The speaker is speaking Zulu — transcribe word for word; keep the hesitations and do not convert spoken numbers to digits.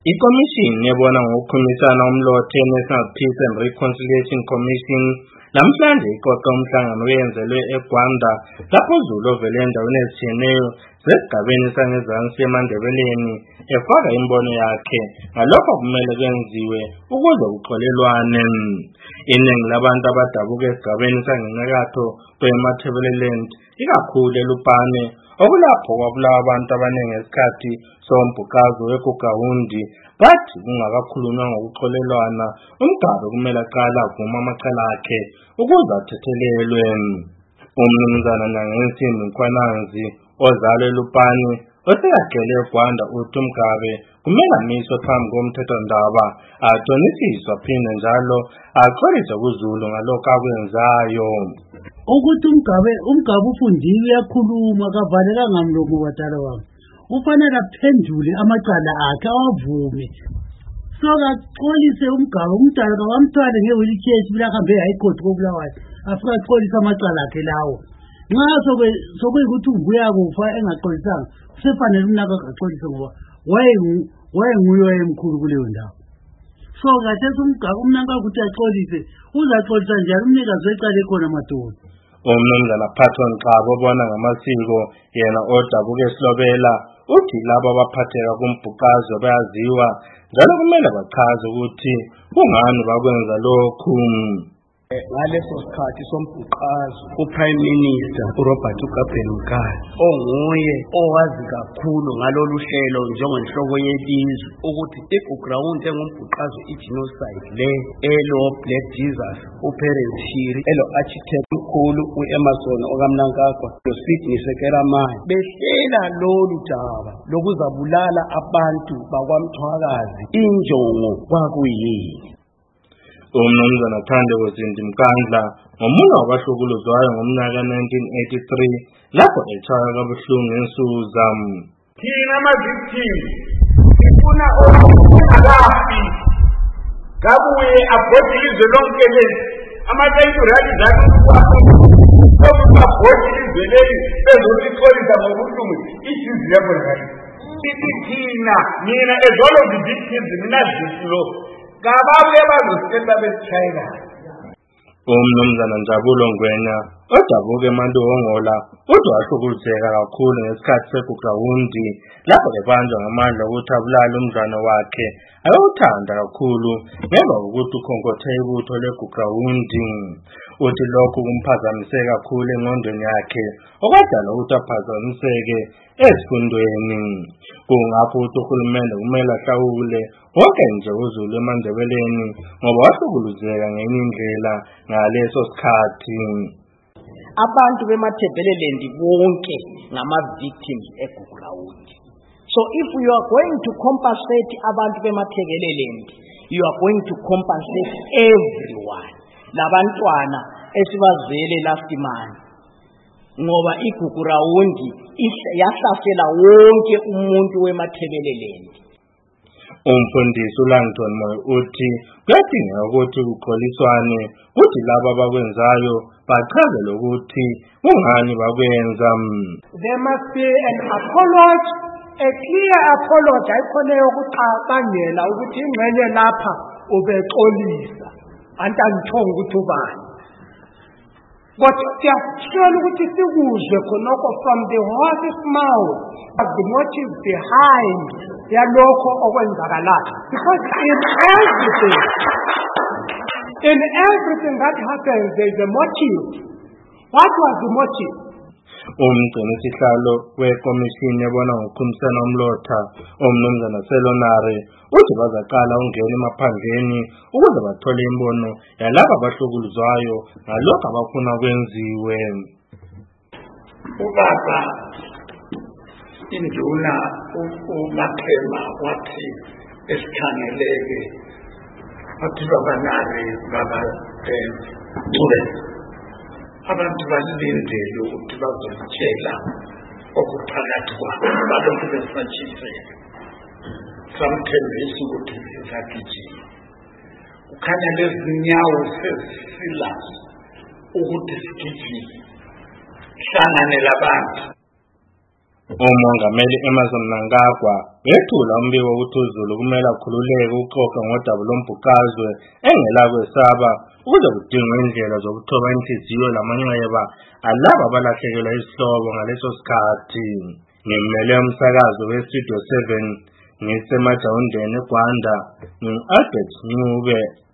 Ikomishini yabona ngokukhulumisana umlotha National Peace and Reconciliation Commission namhlanje iqoqa umhlangano oyenzelwe eGwanda lapho uZulu ovele endaweni ezitshiyeneyo zesigabeni sangezansi eMandebeleni efaka imbono yakhe ngalokho kumele kwenziwe ukuze kuxolelwane. Iningi labantu abadabuka esigabeni sangenyakatho kweMatabeleland ikakhulu eLupane okulapho kwabulawa abantu abaningi ngesikhathi sombhuqazo weGugahundi bathi kungakakhulunywa ngokuxolelwana umgaba kumele aqala avuma amacala akhe ukuze athethelelwe. Umnumzana Nangensimbi Nkwananzi ozalwe eLupane osekagcwele eGwanda uthi umgabe kumele amiswe phambi komthethondaba athonisiswe aphinde njalo axolise kuZulu ngalokho akwenzayo. Ukuthi umgabe umgabe ufundile uyakhuluma akavalekanga mlomo wadala wami ufanele aphendule amacala akhe awavume so akaxolise umgabe umdala kawamthwale ngewheelchair bila kambe hayicourt koBulawayo afika axolise amacala akhe lawo nxa soke sokuyikuthi ubuya kufa engaxolisanga kusefanele umnaka akaxolise ngoba waye waye nguye wayemkhulu kuleyo ndawo so kahle umgabe umnaka ukuthi axolise uzaxolisa njalo umnikazi wecala ekhona madoda. Umnumzana Patron Xaba obona ngamasiko yena odabuka eSilobela uthi labo abaphatheka kumbhuqazo bayaziwa njalo kumele bachaze ukuthi kungani bakwenza lokhu. Ngaleso sikhathi sombhuqazo uPrime Minister uRobert Mugabe onguye owazi kakhulu ngalolu hlelo njengenhloko yelizwe ukuthi iGugahundi engumbhuqazo igenocide le elo Black Jesus uPerence Shiri elo architect ukhulu uEmerson okamnankagwa lo Sidney Sekeramani behlela lolu daba lokuzabulala abantu bakwaMthwakazi injongo kwakuyini. Umnumzana Thandeko Zindi Mkandla ngomunye wabahlukuluzwayo ngomnyaka nineteen eighty-three lapho echaya kabuhlungu ensuza. Thina ama-victim sifuna okafi kabuye abhodi ilizwe lonke leli ama-territorial zakhe abhodi ilizwe leli bezosixolisa ngobuhlungu isizwe yabo ngani ithi thina mina as all of the victims mina zislo kababuye bazosithetha besitshayela. Umnumzana Njabulo Ngwenya odabuka eManduhongola kodwa wahlukuluzeka kakhulu ngesikhathi seGugahundi lapho ebanjwa ngamandla ukuthi abulale umdlwana wakhe ayewuthanda kakhulu ngemva kokuthi ukhonkothe ibutho leGugahundi. Uthi lokhu kumphazamise kakhulu engqondweni yakhe okwadala ukuthi aphazamiseke ezifundweni. Kungapho ukuthi uhulumende kumele ahlawule wonke nje uZulu eMandebeleni ngoba wahlukuluzeka ngenye indlela ngaleso sikhathi. Abantu beMatabeleland bonke ngama-victims eGugahundi. So if you are going to compensate abantu beMatabeleland, you are going to compensate everyone. Labantwana esibazele last month ngoba iGugahundi yahlasela wonke umuntu weMatabeleland. Umfundisi uLangton Moyo uthi kuyadingeka ukuthi kuxoliswane ukuthi laba abakwenzayo bachaze ukuthi kungani bakwenza. There must be an apology, a clear apology ayikhona ukuqaqangela ukuthi ingxenye lapha ubexolisa antangithonga ukuthi ubani. Kodwa siyashola ukuthi sikuzwe khonoko from the horse's mouth the motive behind yalokho okwenzakalayo, because in everything in everything that happens there is a motive. What was the motive? Umgcini sihlalo wekomishini ebona ngokukhulumisana umlotha umnumzana Selonare uthi bazaqala ungena emaphandleni ukuze bathole imbono yalabo abahlukuluzwayo ngalokho abafuna kwenziwe. Ubaba induna uMathema wathi esikhangeleke wathi babanare baba Ncube abantu balindele ukuthi bazotshela okuphakathi kwabo balokhu besatshifela samthembisa ukuthi sizagijima ukhanya lezi nyawo sesilazo ukuthi sigijime hlangane labantu umongameli Emmerson Mnangagwa wethula umbiko ukuthi uZulu kumele akhululeke ukuxoxa ngodaba lombhukazwe engela kwesaba ukuze kudingwe indlela zokuthoba inhliziyo lamanxeba alabo abalahlekelwa isihloko ngaleso sikhathi. Ngimele umsakazo weStudio seven ngisemajawundeni eGwanda, ngi-Albert Ncube.